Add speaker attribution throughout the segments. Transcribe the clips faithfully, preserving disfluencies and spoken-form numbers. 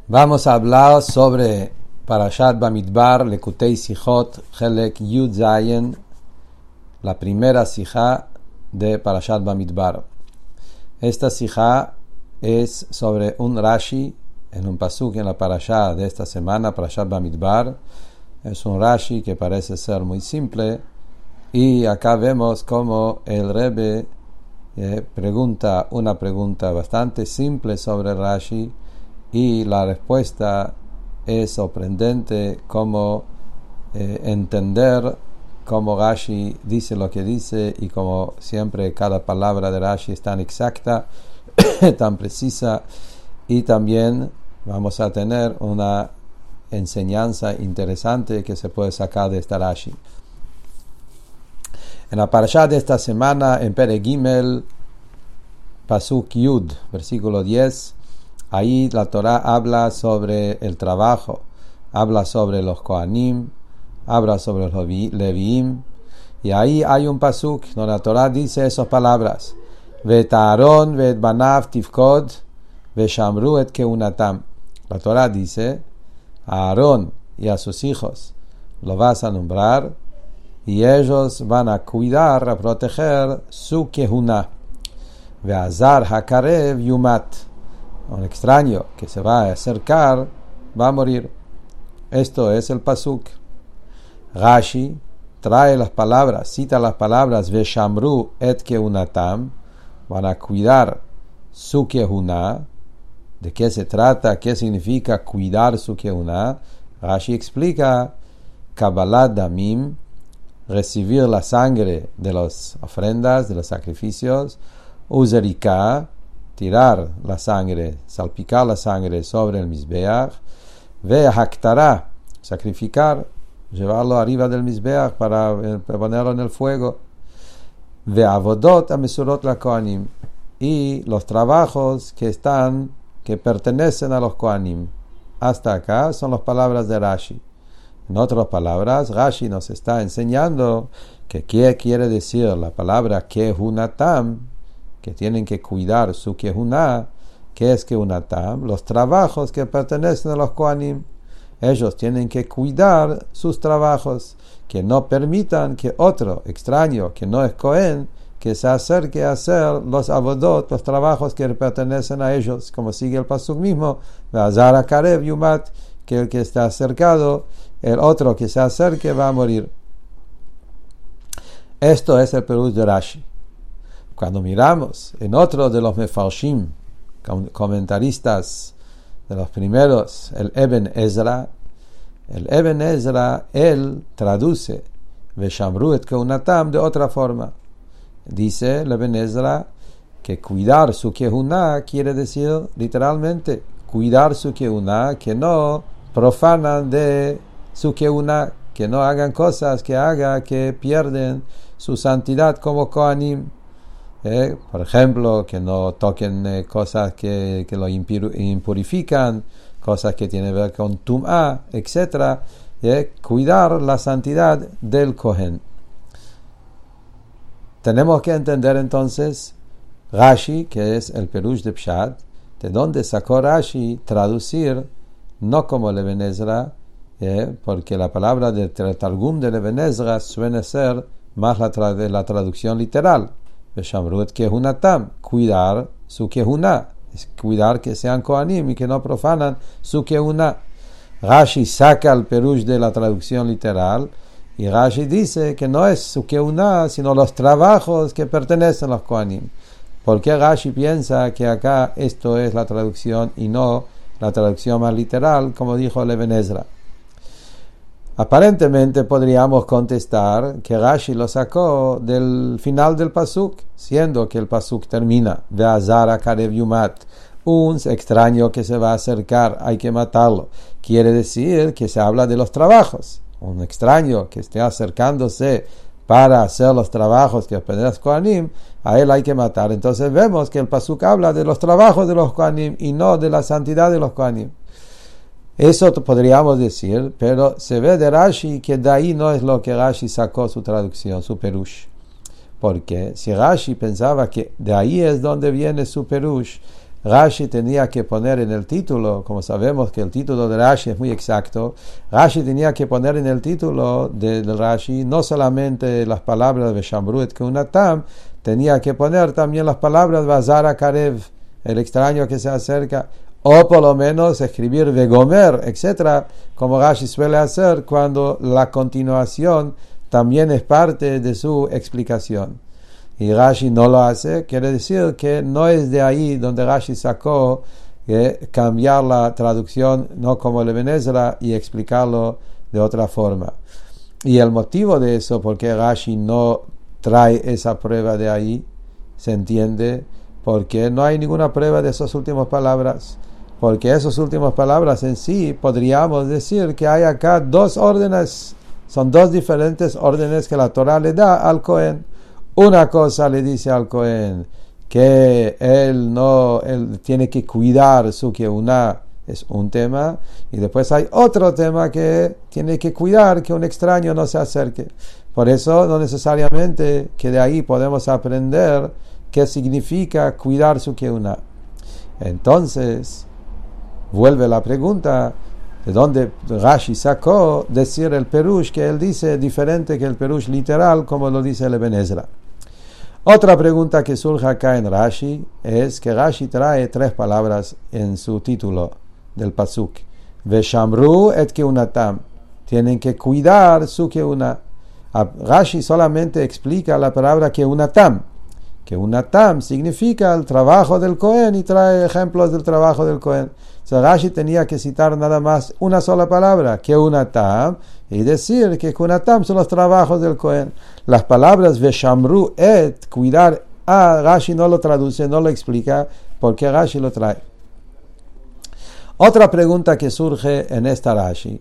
Speaker 1: Vamos a hablar sobre Parashat Bamidbar, Lekutei Sichot, Chelek Yud Zayin, la primera sijá de Parashat Bamidbar. Esta sijá es sobre un Rashi, en un pasuk en la Parashat de esta semana, Parashat Bamidbar. Es un Rashi que parece ser muy simple, y acá vemos cómo el Rebbe eh, pregunta una pregunta bastante simple sobre Rashi, y la respuesta es sorprendente, como eh, entender cómo Rashi dice lo que dice, y como siempre cada palabra de Rashi es tan exacta, tan precisa, y también vamos a tener una enseñanza interesante que se puede sacar de esta Rashi. En la parasha de esta semana, en Perek Gimel, Pasuk Yud, versículo diez, ahí la Torah habla sobre el trabajo, habla sobre los Kohanim, habla sobre los Leviim, y ahí hay un pasuk donde la Torah dice esas palabras: Vet Aaron vet banav tifkod veshamru et keunatam. La Torah dice: a Aarón y a sus hijos lo vas a nombrar, y ellos van a cuidar, a proteger su kehuna. Ve'azar hakarev yumat. Un extraño que se va a acercar va a morir. Esto es el pasuk. Rashi trae las palabras, cita las palabras veshamru et keunatam, van a cuidar su kehuna. ¿De qué se trata? ¿Qué significa cuidar su kehuna? Rashi explica: Kabbalat damim, recibir la sangre de las ofrendas, de los sacrificios; uzerika, tirar la sangre, salpicar la sangre sobre el mizbeach; ve'haktara, sacrificar, llevarlo arriba del mizbeach para, para ponerlo en el fuego; ve'avodot amesurot la kohanim, y los trabajos que están que pertenecen a los Kohanim. Hasta acá son las palabras de Rashi. En otras palabras, Rashi nos está enseñando que qué quiere decir la palabra kehunatam, que tienen que cuidar su kehuna. ¿Qué es kehunatam? Los trabajos que pertenecen a los Kohanim. Ellos tienen que cuidar sus trabajos, que no permitan que otro extraño, que no es Kohen, que se acerque a hacer los avodot, los trabajos que pertenecen a ellos, como sigue el pasuk mismo: Ve'azar hakarev yumat, que el que está acercado, el otro que se acerque va a morir. Esto es el perush de Rashi. Cuando miramos en otro de los mefarshim, comentaristas de los primeros, el Eben Ezra, el Eben Ezra, él traduce Veshamru et keunatam de otra forma. Dice el Eben Ezra que cuidar su kehuna quiere decir literalmente cuidar su kehuna, que no profanan de su kehuna, que no hagan cosas que haga que pierden su santidad como Kohanim. Eh, por ejemplo, que no toquen eh, cosas que, que lo impur- impurifican, cosas que tienen que ver con tum'ah, etcétera. Eh, cuidar la santidad del Kohen. Tenemos que entender entonces Rashi, que es el perush de Pshat, de donde sacó Rashi traducir, no como el Eben Ezra, eh, porque la palabra del Targum del Eben Ezra suele ser más la, tra- la traducción literal. Veshamru et kehunatam, cuidar su kehuna, es cuidar que sean kohanim y que no profanan su kehuna. Rashi saca el perush de la traducción literal, y Rashi dice que no es su kehuna, sino los trabajos que pertenecen a los kohanim. ¿Por qué Rashi piensa que acá esto es la traducción y no la traducción más literal, como dijo el Eben Ezra? Aparentemente podríamos contestar que Rashi lo sacó del final del pasuk, siendo que el pasuk termina Ve'azar hakarev yumat, un extraño que se va a acercar, hay que matarlo. Quiere decir que se habla de los trabajos. Un extraño que esté acercándose para hacer los trabajos que pertenecen a los Kohanim, a él hay que matar. Entonces vemos que el pasuk habla de los trabajos de los Kohanim y no de la santidad de los Kohanim. Eso podríamos decir, pero se ve de Rashi que de ahí no es lo que Rashi sacó su traducción, su perush. Porque si Rashi pensaba que de ahí es donde viene su perush, Rashi tenía que poner en el título, como sabemos que el título de Rashi es muy exacto, Rashi tenía que poner en el título de, de Rashi no solamente las palabras de Shambru et Keunatam, tenía que poner también las palabras Bazar Akarev, el extraño que se acerca, o por lo menos escribir Vegomer, etcétera, como Rashi suele hacer cuando la continuación también es parte de su explicación. Y Rashi no lo hace, quiere decir que no es de ahí donde Rashi sacó que cambiar la traducción, no como el Eben Ezra, y explicarlo de otra forma. Y el motivo de eso, porque Rashi no trae esa prueba de ahí, se entiende, porque no hay ninguna prueba de esas últimas palabras, porque esas últimas palabras en sí podríamos decir que hay acá dos órdenes, son dos diferentes órdenes que la Torah le da al Cohen. Una cosa le dice al Cohen que él no, él tiene que cuidar su Keuná, es un tema, y después hay otro tema que tiene que cuidar que un extraño no se acerque. Por eso no necesariamente que de ahí podemos aprender qué significa cuidar su Keuná. Entonces, vuelve la pregunta, ¿de dónde Rashi sacó decir el Perush que él dice diferente que el Perush literal como lo dice el Eben Ezra? Otra pregunta que surge acá en Rashi es que Rashi trae tres palabras en su título del pasuk. Veshamru et keunatam. Tienen que cuidar su keuna. Rashi solamente explica la palabra keunatam. Keunatam significa el trabajo del Cohen y trae ejemplos del trabajo del Cohen. O sea, Rashi tenía que citar nada más una sola palabra, keunatam, y decir que keunatam son los trabajos del Cohen. Las palabras veshamru et, cuidar, ah, Rashi no lo traduce, no lo explica, porque Rashi lo trae. Otra pregunta que surge en esta Rashi.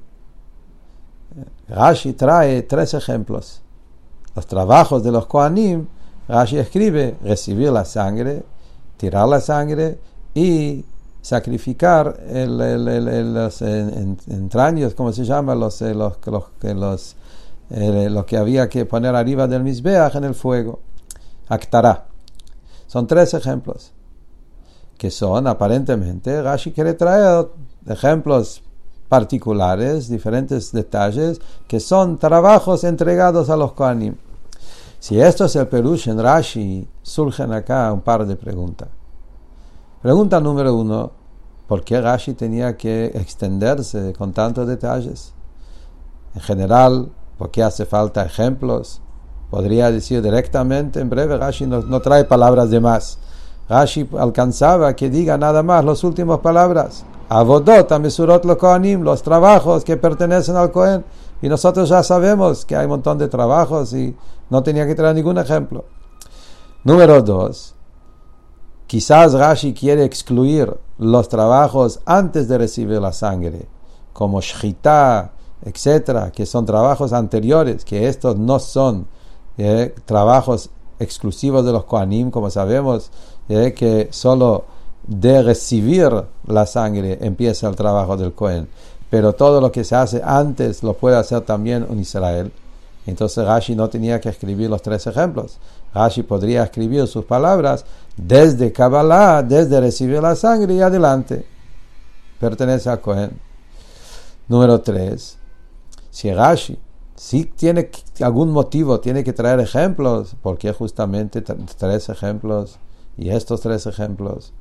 Speaker 1: Rashi trae tres ejemplos. Los trabajos de los Kohanim, Rashi escribe recibir la sangre, tirar la sangre y sacrificar el, el, el, el, los entraños, ¿cómo se llama? Los, los, los, los, eh, lo que había que poner arriba del Mizbeach en el fuego. Aktará. Son tres ejemplos. Que son, aparentemente, Rashi quiere traer ejemplos particulares, diferentes detalles, que son trabajos entregados a los Kohanim. Si esto es el Perush en Rashi, surgen acá un par de preguntas. Pregunta número uno, ¿por qué Rashi tenía que extenderse con tantos detalles? En general, ¿por qué hace falta ejemplos? Podría decir directamente, en breve, Rashi no, no trae palabras de más. Rashi alcanzaba que diga nada más las últimas palabras. Avodot, amesurot lo kohanim, los trabajos que pertenecen al Cohen. Y nosotros ya sabemos que hay un montón de trabajos y no tenía que traer ningún ejemplo. Número dos. Quizás Rashi quiere excluir los trabajos antes de recibir la sangre, como shchita, etcétera, que son trabajos anteriores, que estos no son eh, trabajos exclusivos de los Kohanim, como sabemos, eh, que solo de recibir la sangre empieza el trabajo del Kohen, pero todo lo que se hace antes lo puede hacer también un Israel. Entonces Rashi no tenía que escribir los tres ejemplos. Rashi podría escribir sus palabras desde Kabbalah, desde recibir la sangre y adelante. Pertenece al Cohen. Número tres. Si Rashi si tiene algún motivo, tiene que traer ejemplos, ¿por qué justamente t- tres ejemplos y estos tres ejemplos?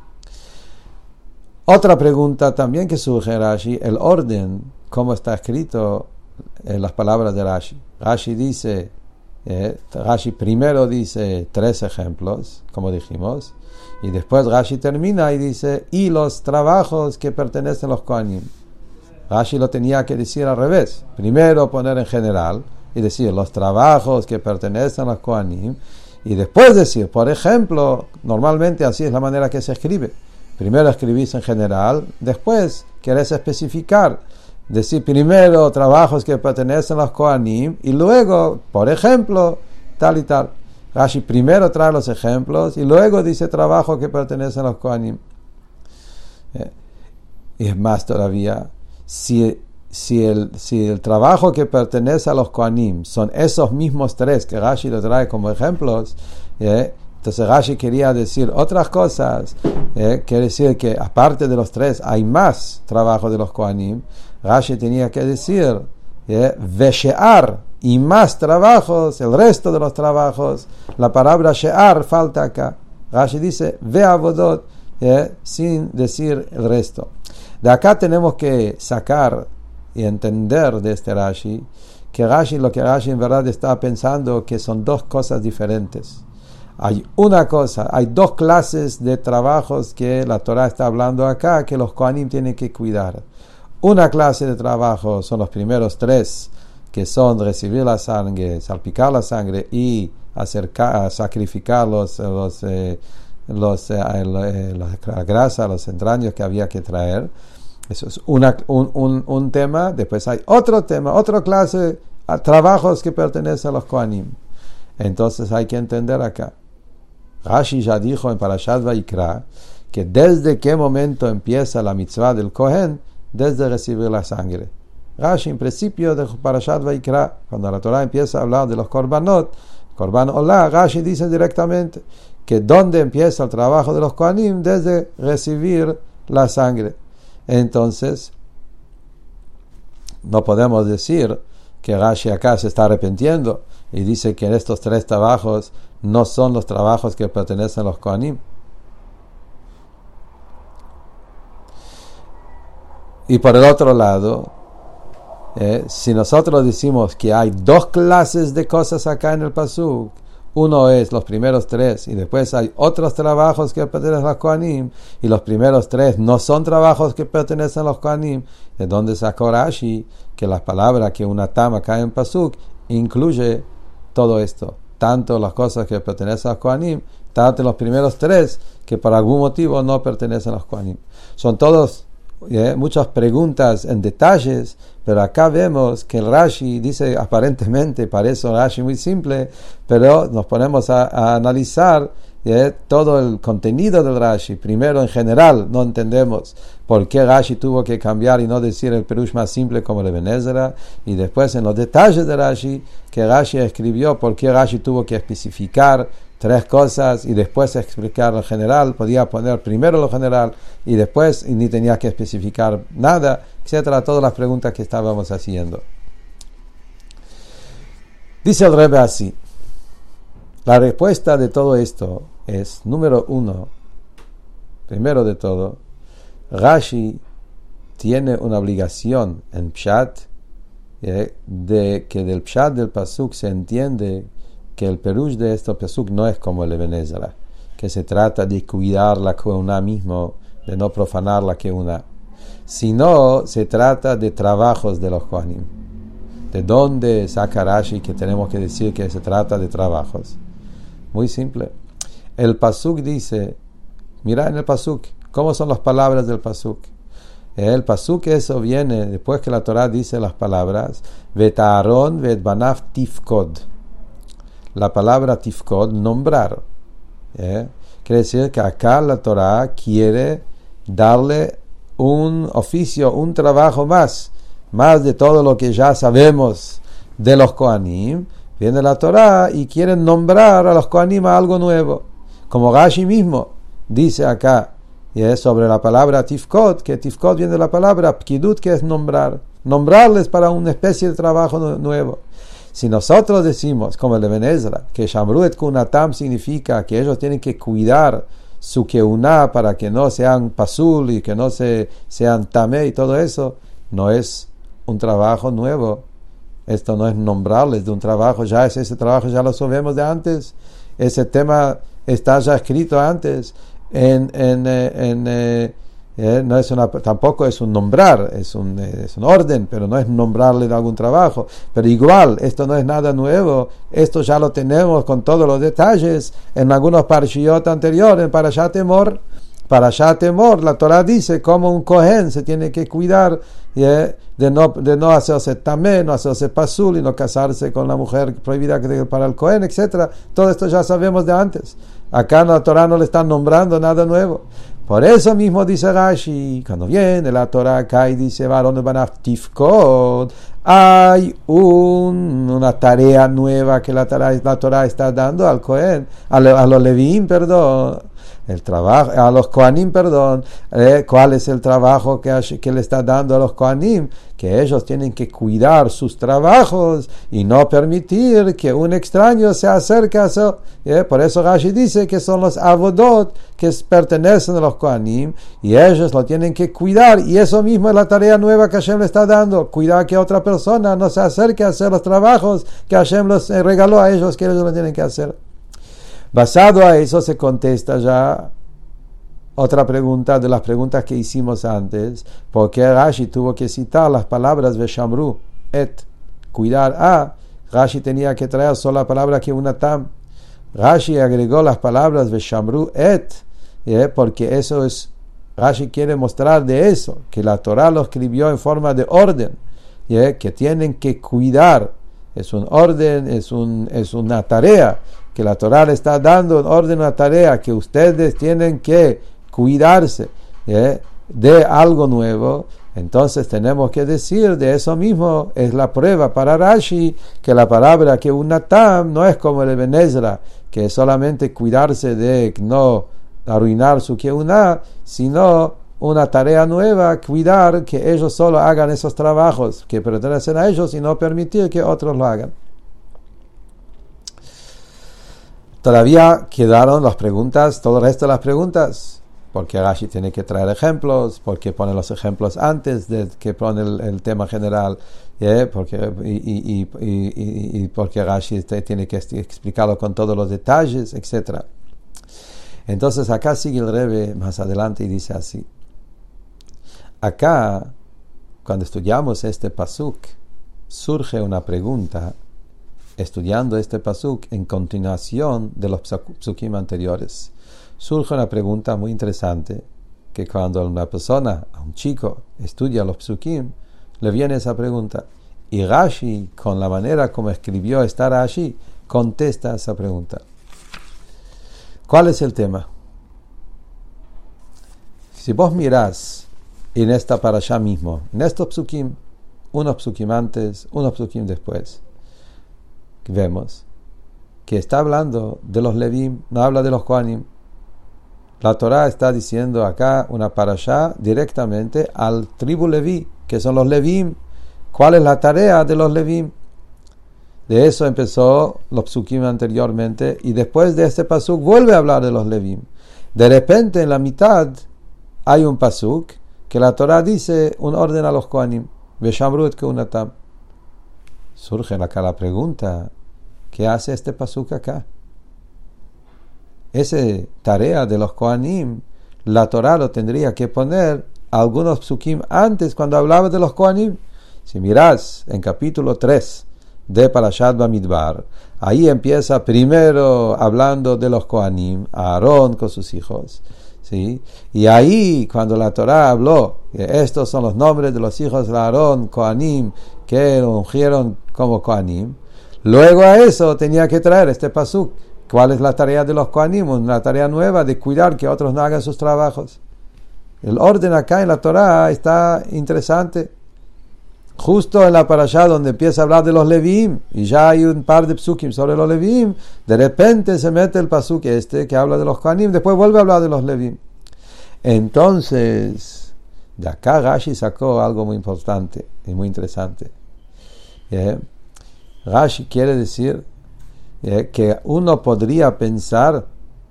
Speaker 1: Otra pregunta también que surge en Rashi, el orden, cómo está escrito en las palabras de Rashi. Rashi dice, eh, Rashi primero dice tres ejemplos, como dijimos, y después Rashi termina y dice, y los trabajos que pertenecen a los Kohanim. Rashi lo tenía que decir al revés, primero poner en general y decir los trabajos que pertenecen a los Kohanim, y después decir, por ejemplo, normalmente así es la manera que se escribe. Primero escribís en general, después querés especificar, decir primero trabajos que pertenecen a los Kohanim y luego, por ejemplo, tal y tal. Rashi primero trae los ejemplos y luego dice trabajo que pertenecen a los Kohanim. Eh, y es más todavía, si, si, el, si el trabajo que pertenece a los Kohanim son esos mismos tres que Rashi lo trae como ejemplos, eh, Entonces Rashi quería decir otras cosas, eh, quiere decir que aparte de los tres hay más trabajo de los Kohanim. Rashi tenía que decir eh, Veshear, y más trabajos, el resto de los trabajos. La palabra Shear falta acá. Rashi dice Ve Avodot, eh, sin decir el resto. De acá tenemos que sacar y entender de este Rashi que Rashi, lo que Rashi en verdad está pensando, que son dos cosas diferentes. Hay una cosa, hay dos clases de trabajos que la Torah está hablando acá, que los Kohanim tienen que cuidar. Una clase de trabajo son los primeros tres, que son recibir la sangre, salpicar la sangre y acercar, sacrificar los, los, eh, los, eh, la, la grasa, los entraños que había que traer. Eso es una, un, un, un tema. Después hay otro tema, otra clase de trabajos que pertenecen a los Kohanim. Entonces hay que entender acá. Rashi ya dijo en Parashat Vayikra que desde qué momento empieza la mitzvah del Kohen, desde recibir la sangre. Rashi en principio de Parashat Vayikra, cuando la Torah empieza a hablar de los korbanot, korban olá, Rashi dice directamente que donde empieza el trabajo de los Kohanim, desde recibir la sangre. Entonces no podemos decir que Rashi acá se está arrepintiendo y dice que en estos tres trabajos no son los trabajos que pertenecen a los Kohanim. Y por el otro lado, eh, si nosotros decimos que hay dos clases de cosas acá en el pasuk, uno es los primeros tres y después hay otros trabajos que pertenecen a los Kohanim, y los primeros tres no son trabajos que pertenecen a los Kohanim, de donde sacó Rashi que las palabras que una tam acá en pasuk incluye todo esto, tanto las cosas que pertenecen a los Kohanim, tanto los primeros tres que por algún motivo no pertenecen a los Kohanim. Son todos eh, muchas preguntas en detalles, pero acá vemos que el Rashi dice, aparentemente parece un Rashi muy simple, pero nos ponemos a, a analizar eh, todo el contenido del Rashi. Primero, en general, no entendemos por qué Rashi tuvo que cambiar y no decir el Perush más simple como el Eben Ezra, y después en los detalles de Rashi, que Rashi escribió, por qué Rashi tuvo que especificar tres cosas y después explicar lo general. Podía poner primero lo general y después y ni tenía que especificar nada, etcétera. Todas las preguntas que estábamos haciendo. Dice el Rebbe así: la respuesta de todo esto es, número uno, primero de todo, Rashi tiene una obligación en Pshat, eh, de que del Pshat del Pasuk se entiende que el perush de este pasuk no es como el Eben Ezra, que se trata de cuidar la keuna mismo, de no profanar la keuna, sino se trata de trabajos de los Kohanim. ¿De dónde saca Rashi que tenemos que decir que se trata de trabajos? Muy simple. El pasuk dice, mira en el pasuk, ¿cómo son las palabras del pasuk? El pasuk, eso viene después que la Torah dice las palabras, Vet Aaron vet banav tifkod. La palabra tifkod, nombrar. ¿eh? Quiere decir que acá la Torah quiere darle un oficio, un trabajo más, más de todo lo que ya sabemos de los Kohanim. Viene la Torah y quiere nombrar a los Kohanim a algo nuevo. Como Rashi mismo dice acá, y es sobre la palabra tifkod, que tifkod viene de la palabra pkidut, que es nombrar. Nombrarles para una especie de trabajo nuevo. Si nosotros decimos, como el Eben Ezra, que Shamru et Kunatam significa que ellos tienen que cuidar su keuná para que no sean pasul y que no se, sean tamé y todo eso, no es un trabajo nuevo. Esto no es nombrarles de un trabajo, ya es ese trabajo, ya lo sabemos de antes. Ese tema está ya escrito antes en... en, en, en Eh, no es una, tampoco es un nombrar, es un, eh, es un orden, pero no es nombrarle de algún trabajo. Pero igual, esto no es nada nuevo, esto ya lo tenemos con todos los detalles en algunos parashiyot anteriores, en Parashat Emor. Parashat Emor, la Torah dice cómo un kohen se tiene que cuidar eh, de, no, de no hacerse tamé, no hacerse pasul y no casarse con la mujer prohibida para el kohen, etcétera. Todo esto ya sabemos de antes. Acá en la Torah no le están nombrando nada nuevo. Por eso mismo dice Rashi, cuando viene la Torah acá y dice, varón banaftifkod, hay un, una tarea nueva que la Torah, la Torah está dando al Cohen, a, a los Levíim, perdón, el trabajo, a los Kohanim, perdón, eh, ¿cuál es el trabajo que, que le está dando a los Kohanim? Que ellos tienen que cuidar sus trabajos y no permitir que un extraño se acerque a eso. ¿Eh? Por eso Rashi dice que son los avodot que pertenecen a los Kohanim y ellos lo tienen que cuidar, y eso mismo es la tarea nueva que Hashem le está dando, cuidar que otra persona no se acerque a hacer los trabajos que Hashem les regaló a ellos, que ellos lo tienen que hacer. Basado a eso se contesta ya otra pregunta de las preguntas que hicimos antes, porque Rashi tuvo que citar las palabras Veshamru, et, cuidar a. Rashi tenía que traer solo la palabra que una tam. Rashi agregó las palabras Veshamru, et, ¿eh? Porque eso es, Rashi quiere mostrar de eso, que la Torah lo escribió en forma de orden, ¿eh? Que tienen que cuidar, es un orden, es, un, es una tarea, que la Torah le está dando un orden, una tarea, que ustedes tienen que cuidarse ¿eh? de algo nuevo. Entonces tenemos que decir de eso mismo, es la prueba para Rashi, que la palabra que un natam no es como el Eben Ezra, que es solamente cuidarse de no arruinar su keuna, sino una tarea nueva, cuidar que ellos solo hagan esos trabajos que pertenecen a ellos y no permitir que otros lo hagan. Todavía quedaron las preguntas, todo el resto de las preguntas, porque Rashi tiene que traer ejemplos, porque pone los ejemplos antes de que pone el, el tema general, ¿eh? porque, y, y, y, y, y porque Rashi tiene que explicarlo con todos los detalles, etcétera. Entonces acá sigue el Rebbe más adelante y dice así. Acá, cuando estudiamos este pasuk, surge una pregunta, estudiando este pasuk en continuación de los psukim anteriores. Surge una pregunta muy interesante, que cuando una persona, a un chico, estudia los psukim, le viene esa pregunta. Y Rashi, con la manera como escribió esta Rashi, contesta esa pregunta. ¿Cuál es el tema? Si vos mirás en esta parashá mismo, en estos psukim, unos psukim antes, unos psukim después, vemos que está hablando de los Levim, no habla de los Kohanim. La Torah está diciendo acá una parashá directamente al tribu Leví, que son los Levim. ¿Cuál es la tarea de los Levim? De eso empezó los psukim anteriormente, y después de este pasuk vuelve a hablar de los Levim. De repente en la mitad hay un pasuk que la Torah dice un orden a los Kohanim, Veshamru et keunatam. Surge acá la pregunta, ¿qué hace este pasuk acá? Esa tarea de los Kohanim, la Torah lo tendría que poner algunos psukim antes, cuando hablaba de los Kohanim. Si mirás en capítulo tres de Parashat Bamidbar, ahí empieza primero hablando de los Kohanim, Aarón con sus hijos, ¿sí? Y ahí, cuando la Torah habló, que estos son los nombres de los hijos de Aarón, Kohanim, que lo ungieron como Kohanim, luego a eso tenía que traer este pasuk. ¿Cuál es la tarea de los Kohanim? Una tarea nueva de cuidar que otros no hagan sus trabajos. El orden acá en la Torah está interesante. Justo en la parashá donde empieza a hablar de los Levim, y ya hay un par de psukim sobre los Levim, de repente se mete el pasuk este que habla de los Kohanim, después vuelve a hablar de los Levim. Entonces, de acá Rashi sacó algo muy importante y muy interesante. ¿Eh? Rashi quiere decir eh, que uno podría pensar,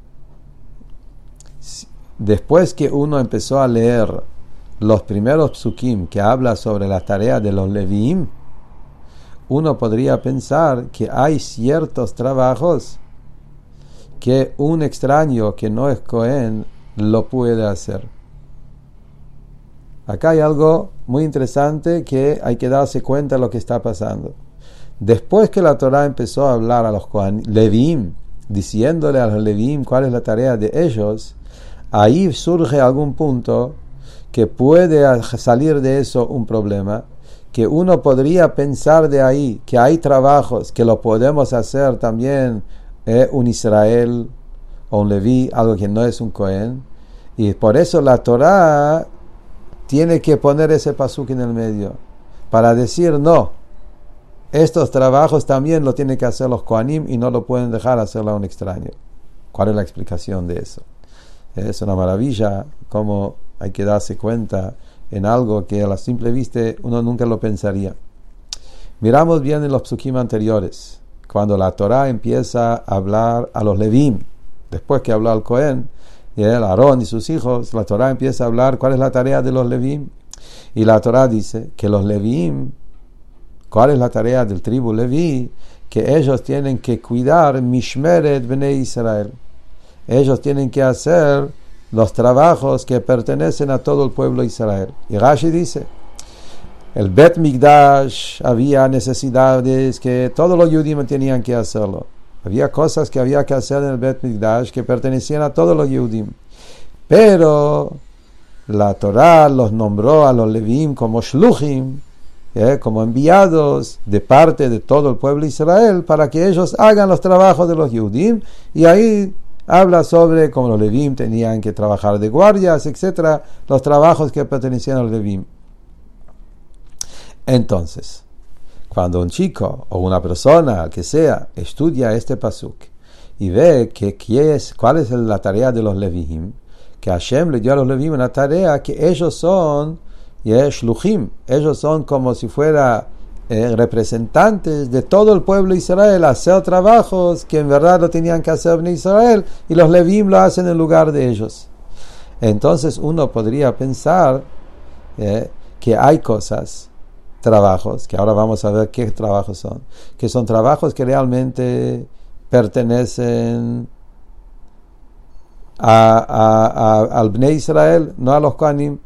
Speaker 1: después que uno empezó a leer los primeros psukim que habla sobre la tarea de los Leviim, uno podría pensar que hay ciertos trabajos que un extraño que no es Cohen lo puede hacer. Acá hay algo muy interesante que hay que darse cuenta de lo que está pasando. Después que la Torah empezó a hablar a los Kohanim, Leviim, diciéndole a los Leviim cuál es la tarea de ellos, ahí surge algún punto que puede salir de eso un problema, que uno podría pensar de ahí que hay trabajos que lo podemos hacer también eh, un Israel o un Leví, algo que no es un Cohen, Y por eso la Torá tiene que poner ese pasuk en el medio, para decir no, estos trabajos también lo tienen que hacer los Kohanim y no lo pueden dejar hacerlo a un extraño. ¿Cuál es la explicación de eso? Es una maravilla cómo hay que darse cuenta en algo que a la simple vista uno nunca lo pensaría. Miramos bien en los psukim anteriores, cuando la Torá empieza a hablar a los Levim, después que habló al Cohen, y el Aarón y sus hijos, la Torá empieza a hablar cuál es la tarea de los Levim. Y la Torá dice que los Levim, ¿cuál es la tarea del tribu Leví? Que ellos tienen que cuidar Mishmeret Bnei Israel. Ellos tienen que hacer los trabajos que pertenecen a todo el pueblo de Israel. Y Rashi dice, el Bet Mikdash había necesidades que todos los judíos tenían que hacerlo. Había cosas que había que hacer en el Bet Mikdash que pertenecían a todos los judíos. Pero la Torá los nombró a los Levim como Shluchim, ¿eh? como enviados de parte de todo el pueblo de Israel para que ellos hagan los trabajos de los judíos. Y ahí habla sobre cómo los Levim tenían que trabajar de guardias, etcétera, los trabajos que pertenecían a los Levim. Entonces, cuando un chico o una persona, que sea, estudia este pasuk y ve que, que es, cuál es la tarea de los Levim, que Hashem le dio a los Levim una tarea que ellos son Shluchim, ellos son como si fuera eh, representantes de todo el pueblo de Israel, hacer trabajos que en verdad lo tenían que hacer en Israel y los Levim lo hacen en lugar de ellos. Entonces uno podría pensar eh, que hay cosas, trabajos, que ahora vamos a ver qué trabajos son, que son trabajos que realmente pertenecen a, a, a, al Bnei Israel, no a los Kohanim.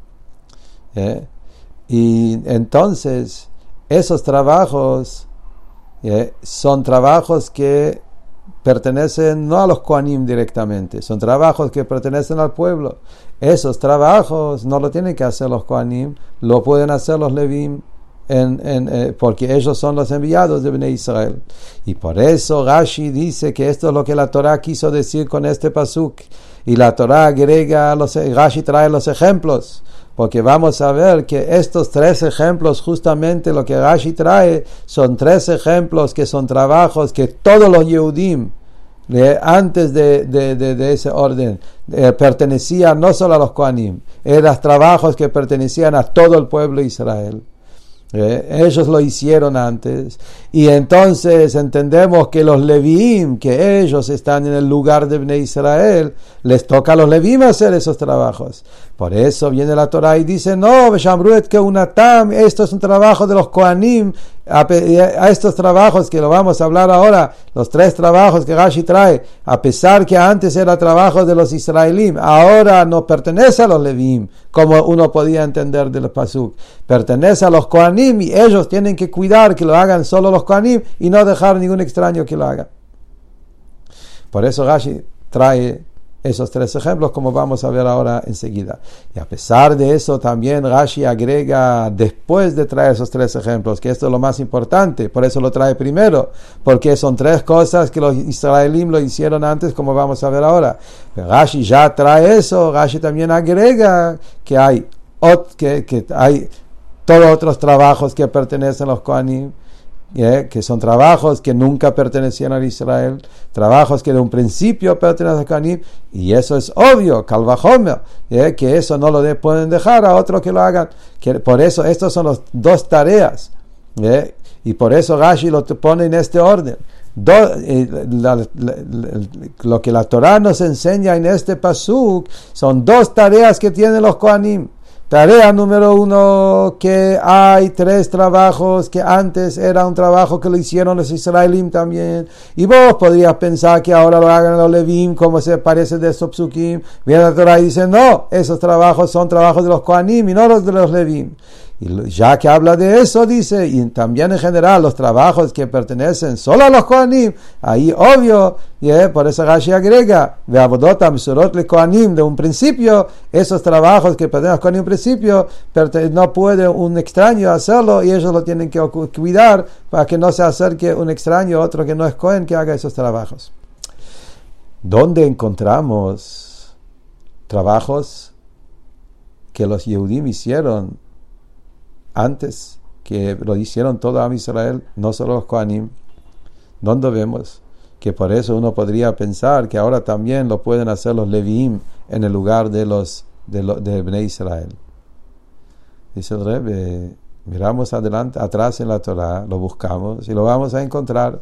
Speaker 1: ¿Eh? Y entonces esos trabajos ¿eh? son trabajos que pertenecen no a los Kohanim directamente, son trabajos que pertenecen al pueblo. Esos trabajos no lo tienen que hacer los Kohanim, lo pueden hacer los Levim, en, en, eh, porque ellos son los enviados de Bnei Israel. Y por eso Rashi dice que esto es lo que la Torá quiso decir con este pasuk. Y la Torá agrega, los, Rashi trae los ejemplos, porque vamos a ver que estos tres ejemplos, justamente lo que Rashi trae, son tres ejemplos que son trabajos que todos los Yehudim, eh, antes de, de, de, de ese orden, eh, pertenecían no solo a los Kohanim, eran trabajos que pertenecían a todo el pueblo de Israel. Eh, ellos lo hicieron antes, y entonces entendemos que los Leviim, que ellos están en el lugar de Bnei Israel, les toca a los Leviim hacer esos trabajos. Por eso viene la Torá y dice, no, Veshamruet que unatam, esto es un trabajo de los Kohanim, a, a estos trabajos que lo vamos a hablar ahora, los tres trabajos que Rashi trae, a pesar que antes era trabajo de los Israelim, ahora no pertenece a los Leviim, como uno podía entender del pasuk, pertenece a los Kohanim, y ellos tienen que cuidar que lo hagan solo los Kohanim y no dejar ningún extraño que lo haga. Por eso Rashi trae esos tres ejemplos, como vamos a ver ahora enseguida. Y a pesar de eso, también Rashi agrega, después de traer esos tres ejemplos, que esto es lo más importante, por eso lo trae primero, porque son tres cosas que los israelíes lo hicieron antes, como vamos a ver ahora. Pero Rashi ya trae eso, Rashi también agrega que hay, que, que hay todos otros trabajos que pertenecen a los Kohanim, Yeah, que son trabajos que nunca pertenecían a Israel, trabajos que de un principio pertenecen a Kohanim, y eso es obvio, Kal Vachomer, yeah, que eso no lo de, pueden dejar a otros que lo hagan. Que, por eso, estas son las dos tareas, yeah, y por eso Rashi lo pone en este orden. Do, eh, la, la, la, lo que la Torá nos enseña en este pasuk son dos tareas que tienen los Kohanim. Tarea número uno, que hay tres trabajos que antes era un trabajo que lo hicieron los israelíes también, y vos podrías pensar que ahora lo hagan los Levim, como se parece de estos psukim. Viene la Torah y dice, no, esos trabajos son trabajos de los Kohanim y no los de los Levim. Y ya que habla de eso, dice, y también en general los trabajos que pertenecen solo a los Kohanim, ahí obvio, yeah, por eso Rashi agrega, ve'avodota mesurot le Kohanim, de un principio, esos trabajos que pertenecen a los Kohanim de un principio, no puede un extraño hacerlo, y ellos lo tienen que cuidar para que no se acerque un extraño, otro que no es Kohen, que haga esos trabajos. ¿Dónde encontramos trabajos que los Yehudim hicieron antes, que lo hicieron todo Am Israel, no solo los Kohanim, donde vemos que por eso uno podría pensar que ahora también lo pueden hacer los Leviim en el lugar de los de, lo, de Bnei Israel. Dice el Rebbe, miramos adelante, atrás en la Torah, lo buscamos y lo vamos a encontrar.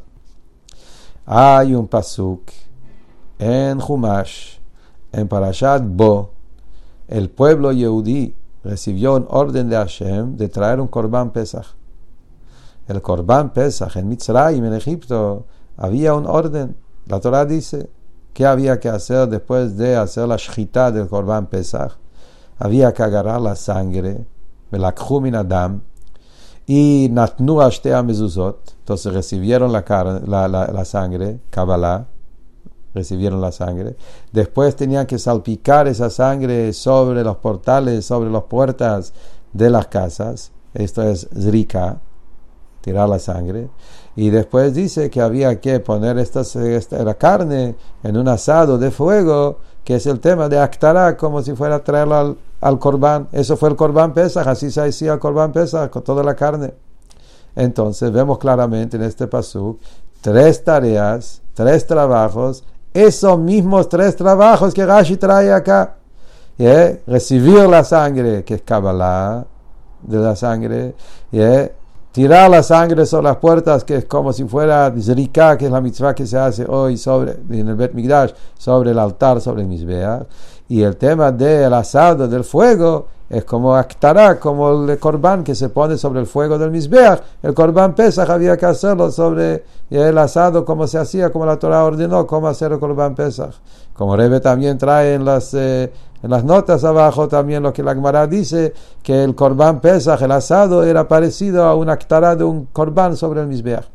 Speaker 1: Hay un pasuk en Humash, en Parashat Bo, el pueblo Yehudí recibió un orden de Hashem de traer un Korban Pesach. El Korban Pesach en Mitzrayim, en Egipto, había un orden. La Torah dice qué había que hacer después de hacer la shchita del Korban Pesach. Había que agarrar la sangre, velakhu min adam, y natnu ashtea mezuzot. Entonces recibieron la, carne, la, la, la sangre, Kabbalah, recibieron la sangre. Después tenían que salpicar esa sangre sobre los portales, sobre las puertas de las casas. Esto es zrika, tirar la sangre. Y después dice que había que poner esta, esta, la carne en un asado de fuego, que es el tema de Aktará, como si fuera a traerlo al, al Korban. Eso fue el Korban Pesach, así se hacía el Korban Pesach, con toda la carne. Entonces vemos claramente en este pasuk tres tareas, tres trabajos, esos mismos tres trabajos que Rashi trae acá. ¿Yeah? Recibir la sangre, que es Kabbalah de la sangre, ¿yeah? Tirar la sangre sobre las puertas, que es como si fuera Zrika, que es la mitzvah que se hace hoy sobre, en el Bet Mikdash, sobre el altar, sobre el Mizbeach. Y el tema del asado, del fuego, es como Aktará, como el Korban que se pone sobre el fuego del Mizbeach. El Korban Pesach había que hacerlo sobre el asado, como se hacía, como la Torah ordenó, cómo hacer el Korban Pesach. Como Rebbe también trae en las, eh, en las notas abajo, también lo que la Gemara dice, que el Korban Pesach, el asado, era parecido a un Aktará de un Korban sobre el Mizbeach.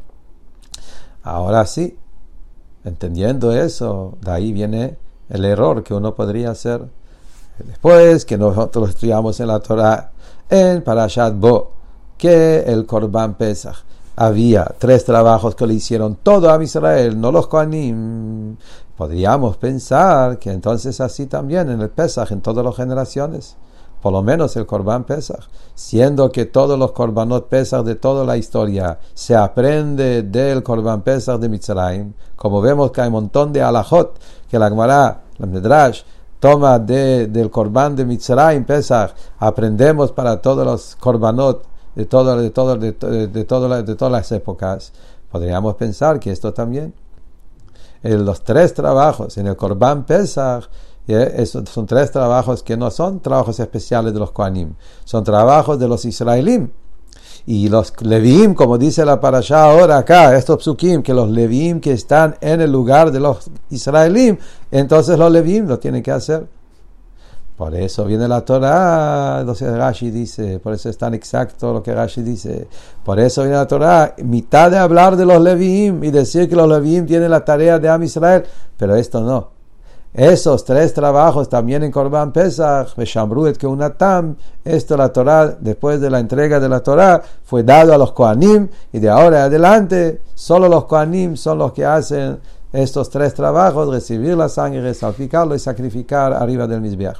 Speaker 1: Ahora sí, entendiendo eso, de ahí viene el error que uno podría hacer. Después que nosotros estudiamos en la Torah, en Parashat Bo, que el Korban Pesach, había tres trabajos que le hicieron todo a Israel, no los Kohanim. Podríamos pensar que entonces así también en el Pesach, en todas las generaciones, por lo menos el Korban Pesach, siendo que todos los Korbanot Pesach de toda la historia se aprende del Korban Pesach de Mitzrayim, como vemos que hay un montón de alajot que la Gemara, la Medrash, toma de, del Korban de Mitzrayim Pesach, aprendemos para todos los Korbanot de, todo, de, todo, de, de, de, todo, de todas las épocas. Podríamos pensar que esto también, en los tres trabajos en el Korban Pesach, ¿eh? Esos son tres trabajos que no son trabajos especiales de los Kohanim, son trabajos de los Israelim. Y los Leviim, como dice la parashá ahora acá, estos psukim, que los Leviim que están en el lugar de los Israelim, entonces los Leviim lo tienen que hacer. Por eso viene la Torah, entonces Rashi dice, por eso es tan exacto lo que Rashi dice. Por eso viene la Torah, mitad de hablar de los Leviim y decir que los Leviim tienen la tarea de Am Israel, pero esto no. Esos tres trabajos también en Korban Pesach, Veshamru et Keunatam, esto la Torah, después de la entrega de la Torah, fue dado a los Kohanim, y de ahora en adelante, solo los Kohanim son los que hacen estos tres trabajos, recibir la sangre, salpicarlo y sacrificar arriba del Mizbeach.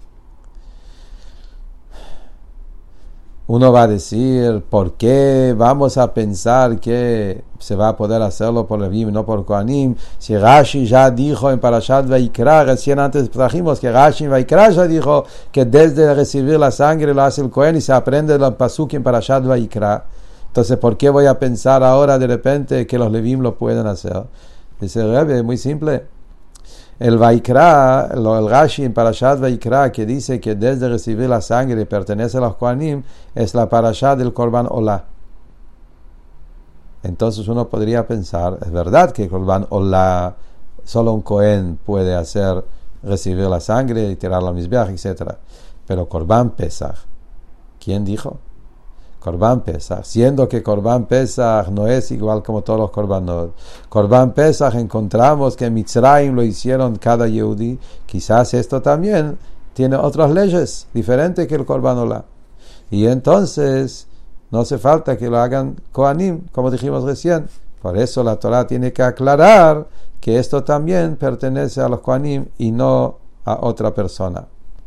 Speaker 1: Uno va a decir, ¿por qué vamos a pensar que se va a poder hacerlo por Leviim y no por Kohanim? Si Rashi ya dijo en Parashat Vayikra, recién antes trajimos que Rashi en Vayikra ya dijo que desde recibir la sangre lo hace el Kohen y se aprende el pasuk en Parashat Vayikra. Entonces, ¿por qué voy a pensar ahora de repente que los Leviim lo pueden hacer? Dice Rebbe, muy simple. El Vayikra, el Rashi en Parashat Vayikra, que dice que desde recibir la sangre pertenece a los Kohanim, es la Parashat del Korban Olah. Entonces uno podría pensar, es verdad que el Korban Olah solo un Kohen puede hacer, recibir la sangre y tirarla al Mizbeach, etcétera. Pero Korban Pesach, ¿quién dijo? Korban Pesach, siendo que Korban Pesach no es igual como todos los Korbanot. Korban Pesach encontramos que en Mitzrayim lo hicieron cada Yehudi. Quizás esto también tiene otras leyes diferentes que el Korban Olah. Y entonces no hace falta que lo hagan Kohanim, como dijimos recién. Por eso la Torah tiene que aclarar que esto también pertenece a los Kohanim y no a otra persona.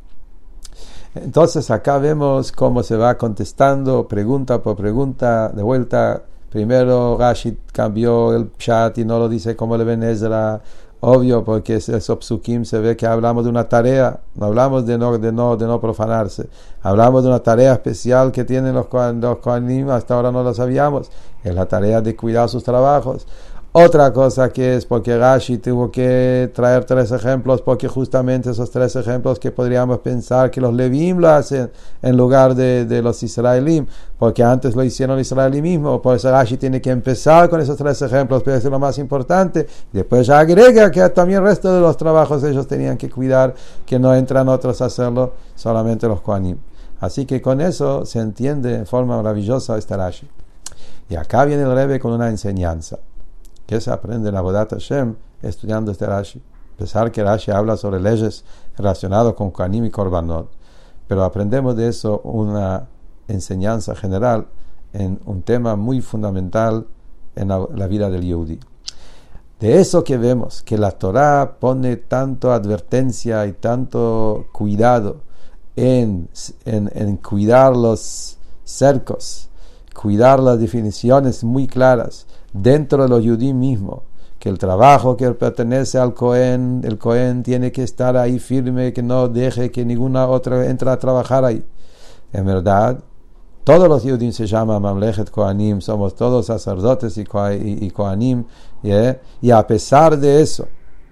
Speaker 1: Entonces acá vemos cómo se va contestando pregunta por pregunta, de vuelta. Primero Rashi cambió el pshat y no lo dice como el Ben Ezra, obvio, porque esos psukim se ve que hablamos de una tarea, no hablamos de no, de no, de no profanarse, hablamos de una tarea especial que tienen los, los Kohanim, hasta ahora no lo sabíamos, es la tarea de cuidar sus trabajos. Otra cosa que es porque Rashi tuvo que traer tres ejemplos, porque justamente esos tres ejemplos que podríamos pensar que los Levim lo hacen en lugar de, de los israelíes, porque antes lo hicieron los israelíes mismos, por eso Rashi tiene que empezar con esos tres ejemplos, pero eso es lo más importante, y después ya agrega que también el resto de los trabajos ellos tenían que cuidar, que no entran otros a hacerlo, solamente los Kohanim. Así que con eso se entiende en forma maravillosa este Rashi. Y acá viene el Rebbe con una enseñanza que se aprende en Avodat Hashem estudiando este Rashi. A pesar que Rashi habla sobre leyes relacionadas con Kohanim y Korbanot, pero aprendemos de eso una enseñanza general en un tema muy fundamental en la, la vida del Yehudi. De eso que vemos, que la Torah pone tanto advertencia y tanto cuidado en, en, en cuidar los cercos, cuidar las definiciones muy claras dentro de los Yudim mismos, que el trabajo que pertenece al Cohen, el Cohen tiene que estar ahí firme, que no deje que ninguna otra entre a trabajar ahí. En verdad, todos los Yudim se llaman Mamlechet Kohanim, somos todos sacerdotes y, y, y Kohanim, ¿yeah? Y a pesar de eso,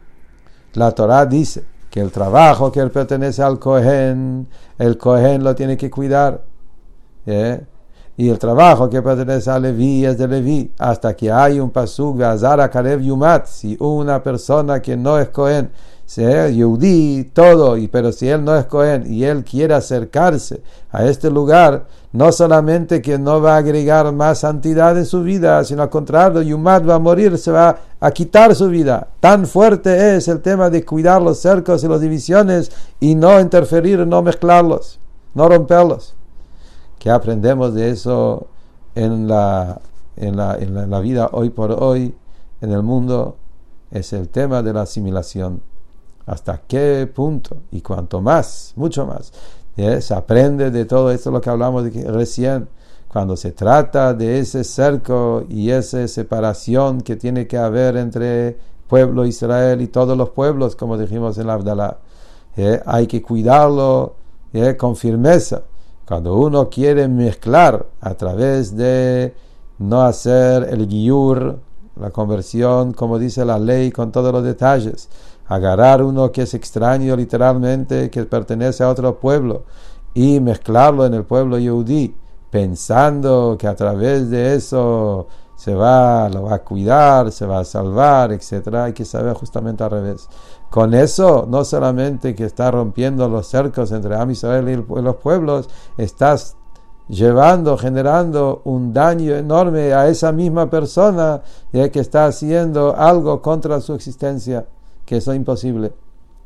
Speaker 1: la Torah dice que el trabajo que pertenece al Cohen, el Cohen lo tiene que cuidar, ¿yeah? Y el trabajo que pertenece a Leví es de Leví, hasta que hay un pasuk de Azara Karev Yumat, si una persona que no es Cohen, sea Yehudí, todo, y, pero si él no es Cohen y él quiere acercarse a este lugar, no solamente que no va a agregar más santidad en su vida, sino al contrario, Yumat va a morir, se va a quitar su vida. Tan fuerte es el tema de cuidar los cercos y las divisiones y no interferir, no mezclarlos, no romperlos. ¿Qué aprendemos de eso en la, en la, en la, en la vida hoy por hoy, en el mundo? Es el tema de la asimilación. ¿Hasta qué punto? Y cuanto más, mucho más, ¿eh? Se aprende de todo esto, lo que hablamos de que recién, cuando se trata de ese cerco y esa separación que tiene que haber entre pueblo Israel y todos los pueblos, como dijimos en la Abdalá, ¿eh? Hay que cuidarlo, ¿eh? Con firmeza. Cuando uno quiere mezclar a través de no hacer el giyur, la conversión, como dice la ley, con todos los detalles, agarrar uno que es extraño literalmente, que pertenece a otro pueblo, y mezclarlo en el pueblo yehudí, pensando que a través de eso se va, lo va a cuidar, se va a salvar, etcétera. Hay que saber justamente al revés. Con eso, no solamente que está rompiendo los cercos entre Am Israel y los pueblos, estás llevando, generando un daño enorme a esa misma persona, ya que está haciendo algo contra su existencia, que eso es imposible.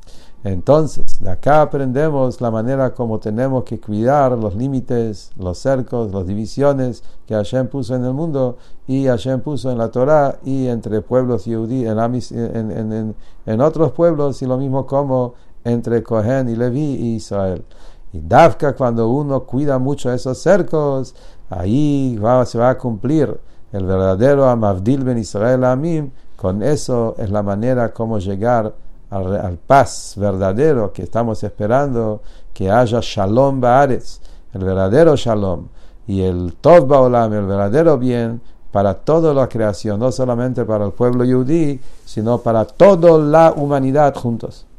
Speaker 1: Entonces, de acá aprendemos la manera como tenemos que cuidar los límites, los cercos, las divisiones que Hashem puso en el mundo y Hashem puso en la Torah y entre pueblos yehudí, en, en, en, en, en otros pueblos, y lo mismo como entre Cohen y Leví y Israel. Y Dafka, cuando uno cuida mucho esos cercos, ahí va, se va a cumplir el verdadero Amavdil ben Israel Amim. Con eso es la manera como llegar al, al paz verdadero que estamos esperando, que haya Shalom Baaretz, el verdadero Shalom, y el Tov Baolam, el verdadero bien, para toda la creación, no solamente para el pueblo yehudí, sino para toda la humanidad juntos.